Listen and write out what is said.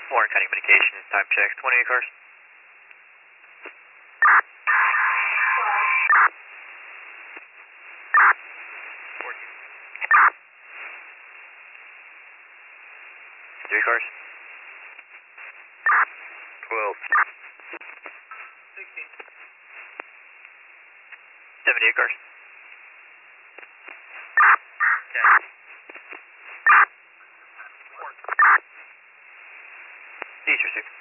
Warren County Communications, time check, 28 cars. 3 cars. 12. 16. 78 cars. 10. These are 6.